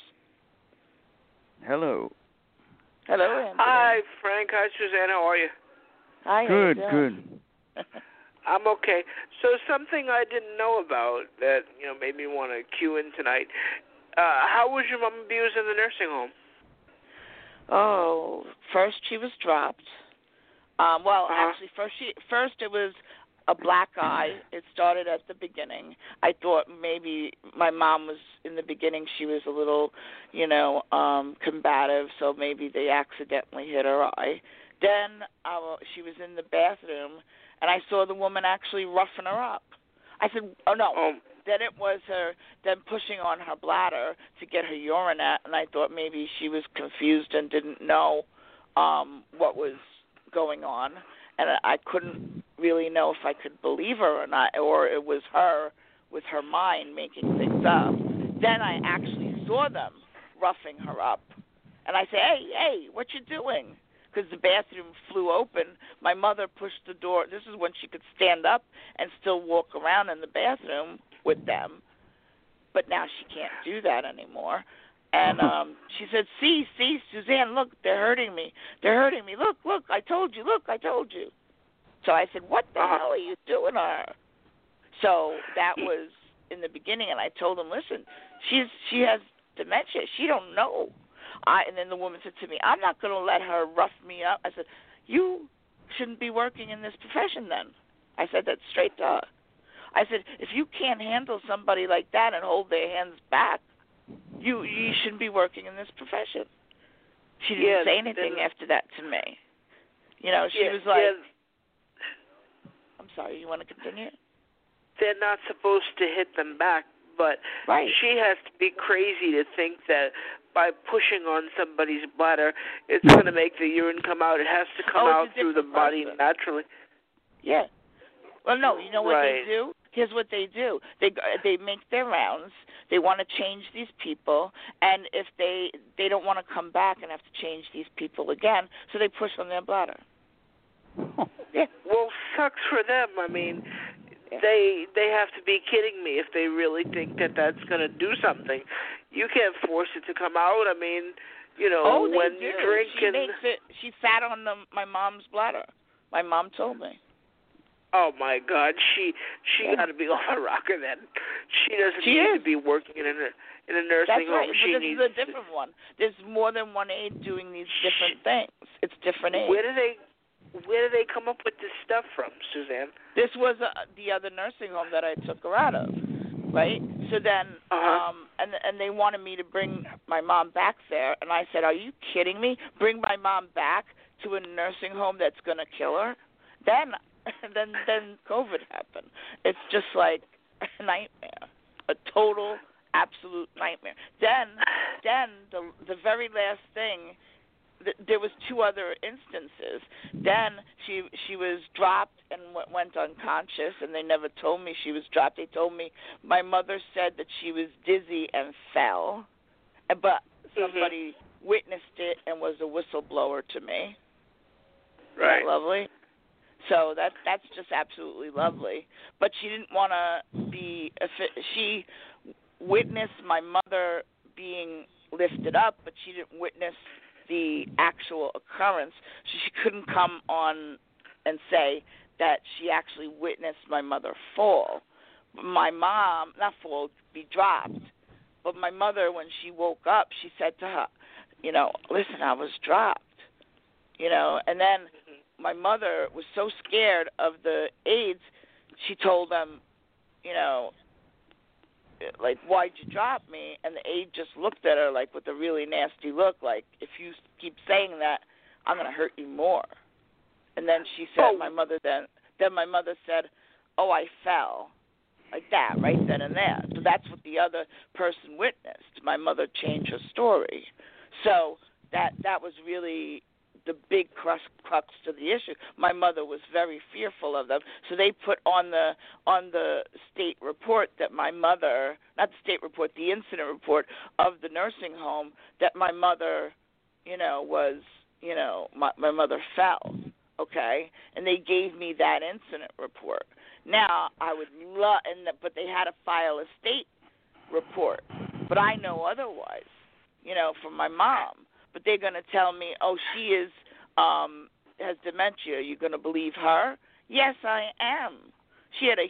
Hello. Hello, Anthony. Hi, Frank. Hi, Suzanne. How are you? Hi. how Good, you good. doing? I'm okay. So something I didn't know about that, you know, made me want to cue in tonight. Uh, how was your mom abused in the nursing home? Oh, first she was dropped. Um, well, Uh-huh. actually, first she first it was a black eye. It started at the beginning. I thought maybe my mom was in the beginning. She was a little, you know, um, combative, so maybe they accidentally hit her eye. Then uh, she was in the bathroom, and I saw the woman actually roughing her up. I said, "Oh no." Um, Then it was her then pushing on her bladder to get her urine out, and I thought maybe she was confused and didn't know um, what was going on, and I couldn't really know if I could believe her or not, or it was her with her mind making things up. Then I actually saw them roughing her up, and I said, "Hey, hey, what you doing?" Because the bathroom flew open. My mother pushed the door. This is when she could stand up and still walk around in the bathroom with them. But now she can't do that anymore. And um, she said, see, see, Suzanne, look, they're hurting me. They're hurting me. Look, look, I told you. Look, I told you. So I said, what the Uh-huh. hell are you doing to her? So that was in the beginning, and I told him, listen, she's she has dementia. She don't know. I, and then the woman said to me, I'm not going to let her rough me up. I said, you shouldn't be working in this profession then. I said that straight to her. I said, if you can't handle somebody like that and hold their hands back, you you shouldn't be working in this profession. She didn't Yeah, say anything then- after that to me. You know, she yeah, was like, yeah, I'm sorry, you want to continue? they're not supposed to hit them back, but Right. she has to be crazy to think that by pushing on somebody's bladder, it's going to make the urine come out. It has to come Oh, out it's a through the different body person. naturally. Yeah. Well, no, you know what Right. they do? Here's what they do. They they make their rounds. They want to change these people, and if they they don't want to come back and have to change these people again, so they push on their bladder. Yeah. Well, sucks for them. I mean, Yeah. they they have to be kidding me if they really think that that's going to do something. You can't force it to come out. I mean, you know, Oh, they when do. you drink she and makes it. She sat on the, my mom's bladder. My mom told me. oh my God, she she Yeah. got to be off a rocker then. She doesn't She need is. to be working in a in a nursing That's right. home. But She this needs. is a different one. There's more than one aide doing these different things. It's different aides. Where do they where do they come up with this stuff from, Suzanne? This was uh, the other nursing home that I took her out of, right? So then, Uh-huh. um, and and they wanted me to bring my mom back there, and I said, "Are you kidding me? Bring my mom back to a nursing home that's gonna kill her?" Then, then, then COVID happened. It's just like a nightmare, a total absolute nightmare. Then, then the the very last thing, th- there was two other instances. Then she she was dropped and w- went unconscious, and they never told me she was dropped. They told me my mother said that she was dizzy and fell, but somebody mm-hmm. witnessed it and was a whistleblower to me. Right. Isn't that lovely? So that that's just absolutely lovely. But she didn't want to be. She witnessed my mother being lifted up, but she didn't witness the actual occurrence. So she couldn't come on and say that she actually witnessed my mother fall. My mom, not fall, be dropped. But my mother, when she woke up, she said to her, you know, listen, I was dropped. You know, and then my mother was so scared of the aides, she told them, you know, like, why'd you drop me? And the aide just looked at her, like, with a really nasty look, like, if you keep saying that, I'm going to hurt you more. And then she said, oh. my mother then, then my mother said, oh, I fell. Like that, right then and there. So that's what the other person witnessed. My mother changed her story. So that that was really the big crux, crux to the issue. My mother was very fearful of them, so they put on the on the state report that my mother, not the state report, the incident report of the nursing home, that my mother, you know, was, you know, my, my mother fell, okay, and they gave me that incident report. Now I would love, and the, but they had to file a state report, but I know otherwise, you know, from my mom. But they're going to tell me, oh, she is um, has dementia. You're going to believe her? Yes, I am. She had a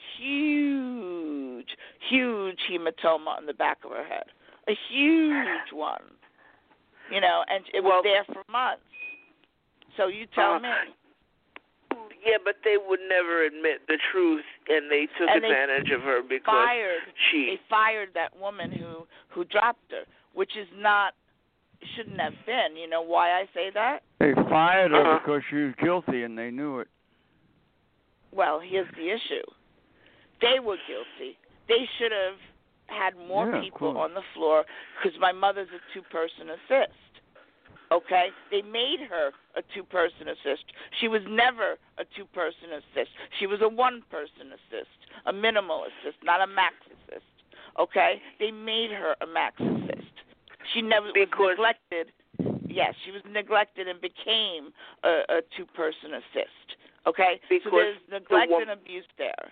huge, huge hematoma on the back of her head, a huge one, you know, and it was well, there for months. So you tell uh, me. Yeah, but they would never admit the truth, and they took and advantage they of her because fired, she. They fired that woman who, who dropped her, which is not. Shouldn't have been. You know why I say that? They fired her uh-huh. because she was guilty and they knew it. Well, here's the issue. They were guilty. They should have had more yeah, people on the floor because my mother's a two-person assist. Okay? They made her a two-person assist. She was never a two-person assist. She was a one-person assist, a minimal assist, not a max assist. Okay? They made her a max assist. She never because, was neglected. Yes, she was neglected and became a, a two-person assist. Okay? So there's neglect the one, and abuse there.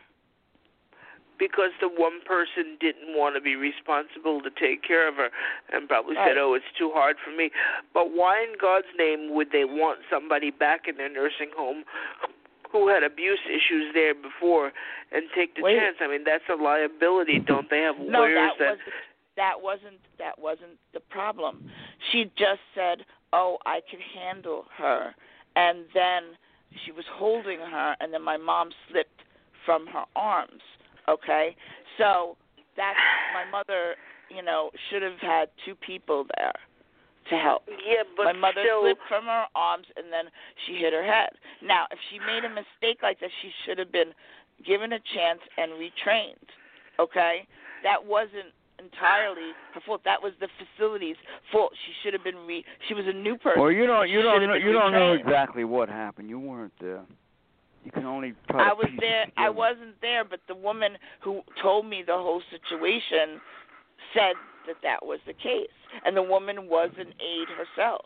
Because the one person didn't want to be responsible to take care of her and probably right. said, oh, it's too hard for me. But why in God's name would they want somebody back in their nursing home who had abuse issues there before and take the Wait. chance? I mean, that's a liability. Don't they have no, lawyers that? that... Was, that wasn't that wasn't the problem. She just said, oh, I can handle her. And then she was holding her, and then my mom slipped from her arms, okay? So that's, my mother, you know, should have had two people there to help. Yeah, but my mother still... slipped from her arms, and then she hit her head. Now, if she made a mistake like that, she should have been given a chance and retrained, okay? That wasn't entirely her fault. That was the facility's fault. She should have been re. She was a new person. Well, you don't. You don't know. You don't know retrained. exactly what happened. You weren't there. You can only try to I was piece there. it I together. wasn't there, but the woman who told me the whole situation said that that was the case, and the woman was an aide herself.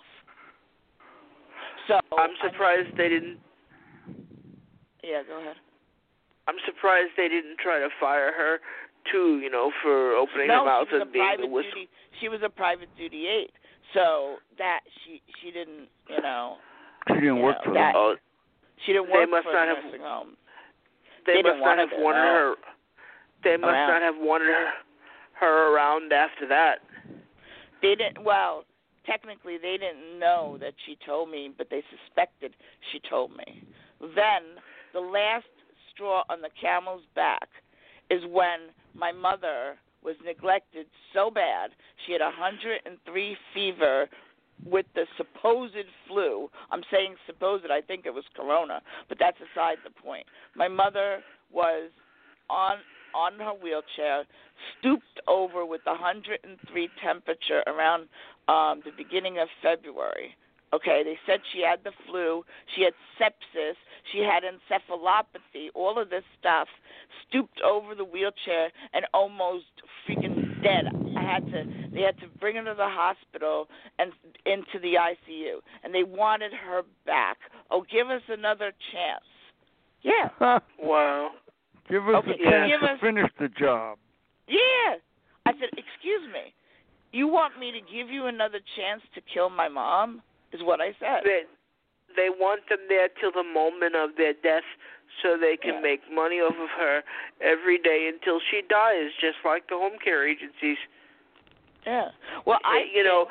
So I'm surprised I mean, they didn't. Yeah, go ahead. I'm surprised they didn't try to fire her too, you know, for opening no, her mouth she was and a being private the whistle. duty. She was a private duty aide, so that she she didn't, you know. She didn't work know, for that, them. Oh, she didn't they work must for not a have, nursing home. They, They must didn't not want have her wanted there, her. They must around. not have wanted her, her around after that. They didn't. Well, technically, they didn't know that she told me, but they suspected she told me. Then the last straw on the camel's back is when my mother was neglected so bad. She had one hundred three fever with the supposed flu. I'm saying supposed. I think it was corona, but that's aside the point. My mother was on on her wheelchair, stooped over with one hundred three temperature around um, the beginning of February. Okay, they said she had the flu, she had sepsis, she had encephalopathy, all of this stuff, stooped over the wheelchair and almost freaking dead. I had to, they had to bring her to the hospital and into the I C U, and they wanted her back. Oh, give us another chance. Yeah. Wow. Give us Okay, a chance give to us- finish the job. Yeah. I said, excuse me, you want me to give you another chance to kill my mom? Is what I said. They, they want them there till the moment of their death so they can Yeah. make money off of her every day until she dies, just like the home care agencies. Yeah. Well, I you know,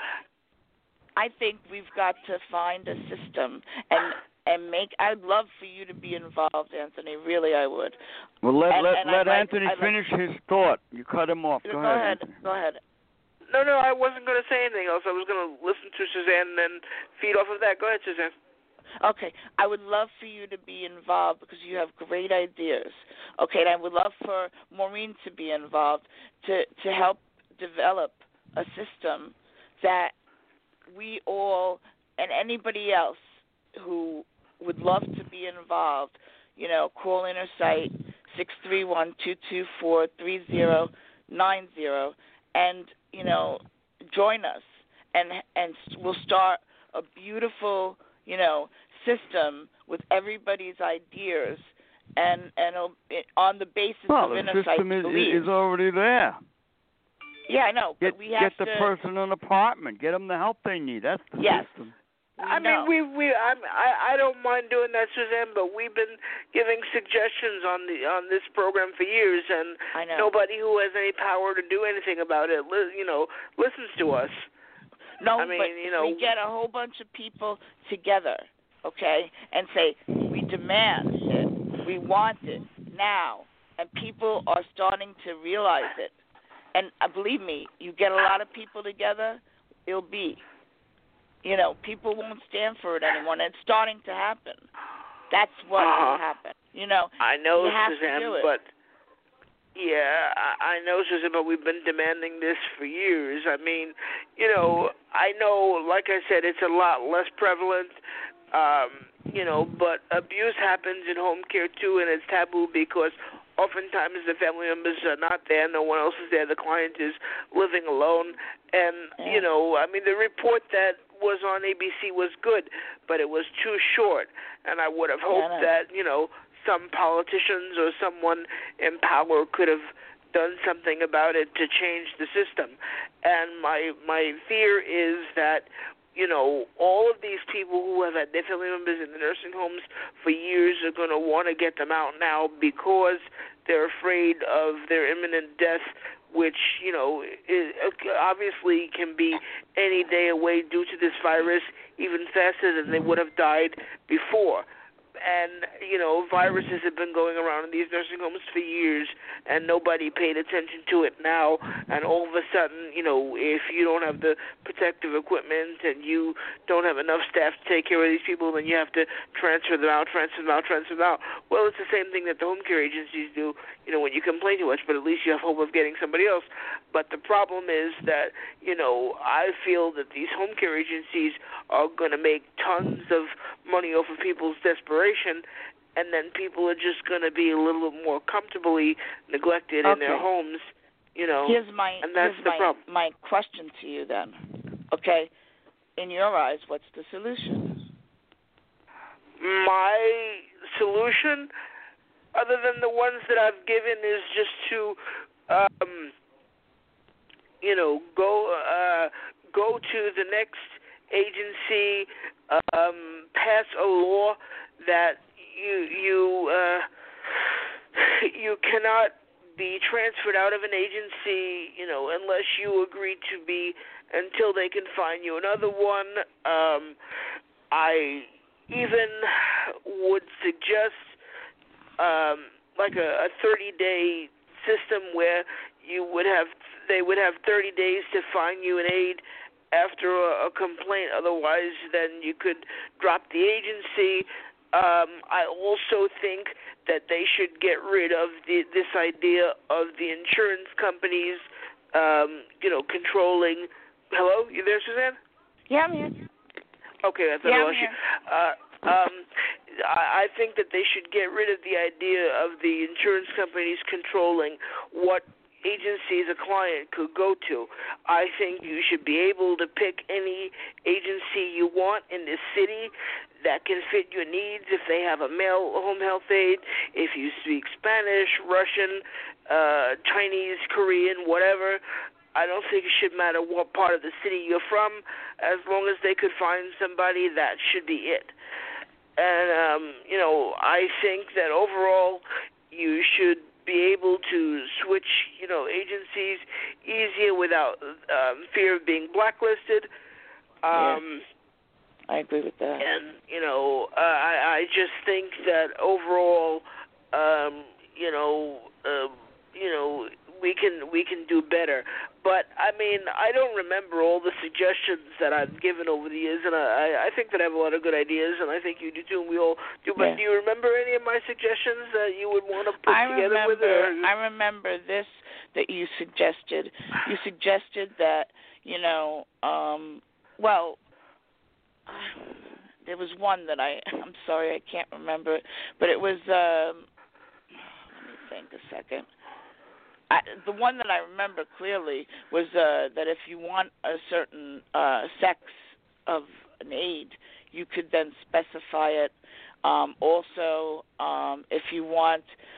I think we've got to find a system and and make. I'd love for you to be involved, Anthony. Really, I would. Well, let And- let, and let I'd like- Anthony I'd like- finish his thought. You cut him off. Go, Go ahead. ahead. Anthony. Go ahead. no, no, I wasn't going to say anything else. I was going to listen to Suzanne and then feed off of that. Go ahead, Suzanne. Okay, I would love for you to be involved because you have great ideas. Okay, and I would love for Maureen to be involved to to help develop a system that we all and anybody else who would love to be involved, you know, call Inner Sight six three one, two two four, three zero nine zero and, you know, join us and and we'll start a beautiful, you know, system with everybody's ideas and and it'll, it, on the basis Well, of the Inner Sight system is, beliefs. is already there. Yeah, I know, Get but we have get the to. person an apartment. Get them the help they need. That's the Yes. system. I No. mean, we we I'm, I I don't mind doing that, Suzanne, but we've been giving suggestions on the on this program for years, and I know. nobody who has any power to do anything about it, li- you know, listens to us. No, I mean, but you know- we get a whole bunch of people together, okay, and say we demand it, we want it now, and people are starting to realize it. And uh, believe me, you get a lot of people together, it'll be, you know, people won't stand for it anymore, and it's starting to happen. That's what Uh-huh. will happen. You know, I know, you have Suzanne, to do it. but yeah, I, I know, Suzanne, but we've been demanding this for years. I mean, you know, I know, like I said, it's a lot less prevalent, um, you know, but abuse happens in home care too, and it's taboo because oftentimes the family members are not there, no one else is there, the client is living alone, and, Yeah. you know, I mean, the report that was on A B C was good, but it was too short, and I would have hoped no. that, you know, some politicians or someone in power could have done something about it to change the system. And my my fear is that, you know, all of these people who have had their family members in the nursing homes for years are going to want to get them out now because they're afraid of their imminent death, which, you know, is, obviously can be any day away due to this virus, even faster than they would have died before. And, you know, viruses have been going around in these nursing homes for years, and nobody paid attention to it now. And all of a sudden, you know, if you don't have the protective equipment and you don't have enough staff to take care of these people, then you have to transfer them out, transfer them out, transfer them out. Well, it's the same thing that the home care agencies do, you know, when you complain too much, but at least you have hope of getting somebody else. But the problem is that, you know, I feel that these home care agencies are going to make tons of money off of people's desperation, and then people are just going to be a little bit more comfortably neglected in their Okay. homes, you know. Here's my and that's here's the my, problem. my question to you then. Okay, in your eyes, what's the solution? My solution, other than the ones that I've given, is just to, um, you know, go uh, go to the next agency, um, pass a law that you you uh, you cannot be transferred out of an agency, you know, unless you agree to be until they can find you another one. Um, I even would suggest um, like a, a thirty-day system where you would have they would have thirty days to find you an aide after a, a complaint. Otherwise, then you could drop the agency. Um, I also think that they should get rid of the, this idea of the insurance companies, um, you know, controlling. Hello, you there, Suzanne? Yeah, I'm here. Okay, I thought Yeah, I lost you. Uh, um, I, I think that they should get rid of the idea of the insurance companies controlling what agencies a client could go to. I think you should be able to pick any agency you want in this city that can fit your needs. If they have a male home health aide, if you speak Spanish, Russian, uh, Chinese, Korean, whatever, I don't think it should matter what part of the city you're from, as long as they could find somebody, that should be it. And, um, you know, I think that overall you should be able to switch, you know, agencies easier without um, fear of being blacklisted. Um, yeah. I agree with that. And, you know, uh, I, I just think that overall, um, you know, uh, you know, we can we can do better. But, I mean, I don't remember all the suggestions that I've given over the years, and I, I think that I have a lot of good ideas, and I think you do too, and we all do. But yeah. do you remember any of my suggestions that you would want to put I together remember, with it? I remember this that you suggested. You suggested that, you know, um, well, there was one that I, I'm sorry, I can't remember it, but it was, um, let me think a second. I, the one that I remember clearly was uh, that if you want a certain uh, sex of an aide, you could then specify it. Um, also, um, if you want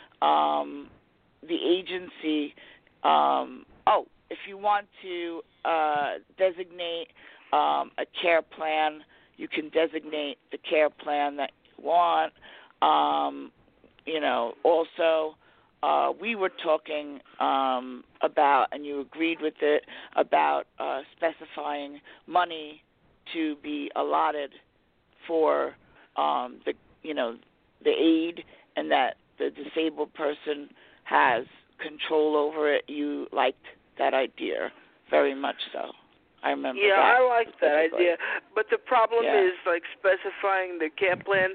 um, the agency, um, oh, if you want to uh, designate um, a care plan, you can designate the care plan that you want. Um, you know, also, uh, we were talking um, about, and you agreed with it, about uh, specifying money to be allotted for um, the, you know, the aid, and that the disabled person has control over it. You liked that idea very much so. I remember yeah, that. I like that idea. But the problem yeah. is, like, specifying the care plan.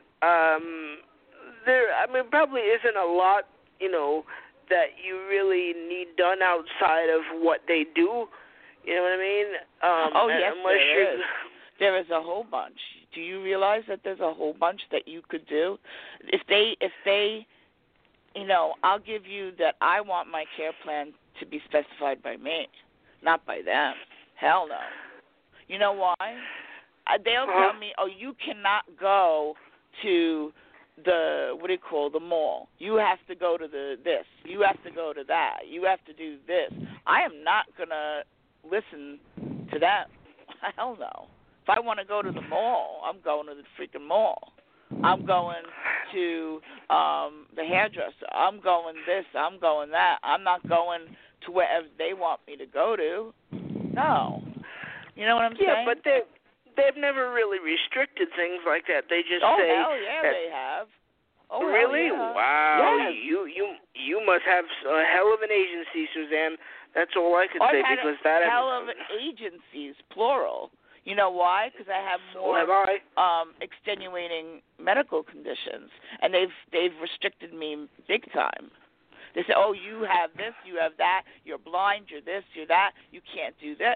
Um, there, I mean, probably isn't a lot, you know, that you really need done outside of what they do. You know what I mean? Um, oh, yes, unless there you're... is. There is a whole bunch. Do you realize that there's a whole bunch that you could do? If they, if they, you know, I'll give you that I want my care plan to be specified by me, not by them. Hell no. You know why? Uh, they'll huh? tell me, oh, you cannot go to the, what do you call, the mall. You have to go to the this. You have to go to that. You have to do this. I am not going to listen to them. Hell no. If I want to go to the mall, I'm going to the freaking mall. I'm going to um, the hairdresser. I'm going this. I'm going that. I'm not going to wherever they want me to go to. No. You know what I'm yeah, saying? Yeah, but they they've never really restricted things like that. They just oh, say hell yeah, that, they have. Oh, really? Yeah. Wow. Yes. You you you must have a hell of an agency, Suzanne. That's all I could I've say had because a that hell of agencies, plural. You know why? Because I have so more have I. um, extenuating medical conditions, and they've they've restricted me big time. They say, oh, you have this, you have that, you're blind, you're this, you're that, you can't do this.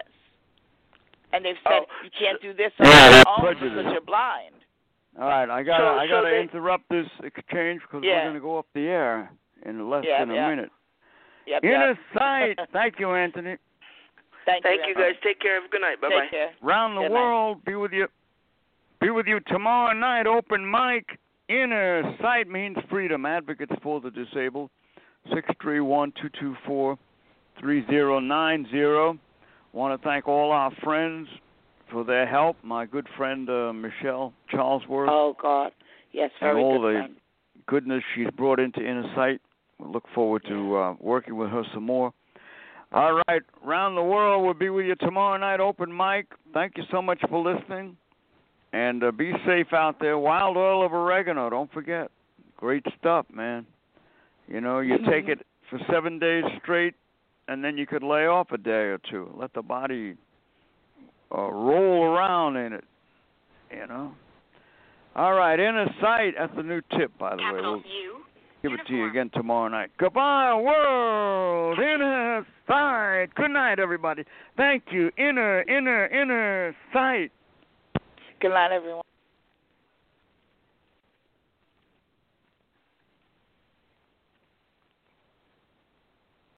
And they've said, oh, you can't so, do this on yeah, your that's own prejudice. because you're blind. All right, I gotta so, I gotta so they, interrupt this exchange because yeah. we're gonna go up the air in less yeah, than a yeah. minute. Yep, Inner yep. sight. Thank you, Anthony. Thank, Thank you, you, guys. Take care. Have a good night. Bye bye. Take care. Round the Good world, be with you. Be with you tomorrow night. Open mic. Inner sight means freedom. Advocates for the disabled. Six three one two two four three zero nine zero. Want to thank all our friends for their help. My good friend uh, Michelle Charlesworth. Oh God, yes, very and all good the friend. goodness she's brought into Inner Sight. We look forward to uh, working with her some more. All right, Round the World will be with you tomorrow night, open mic. Thank you so much for listening, and uh, be safe out there. Wild oil of oregano, don't forget. Great stuff, man. You know, you take it for seven days straight, and then you could lay off a day or two. Let the body uh, roll around in it, you know. All right, inner sight. That's a new tip, by the Capital way. We'll U. give it to you again tomorrow night. Goodbye, world. Inner sight. Good night, everybody. Thank you. Inner, inner, inner sight. Good night, everyone.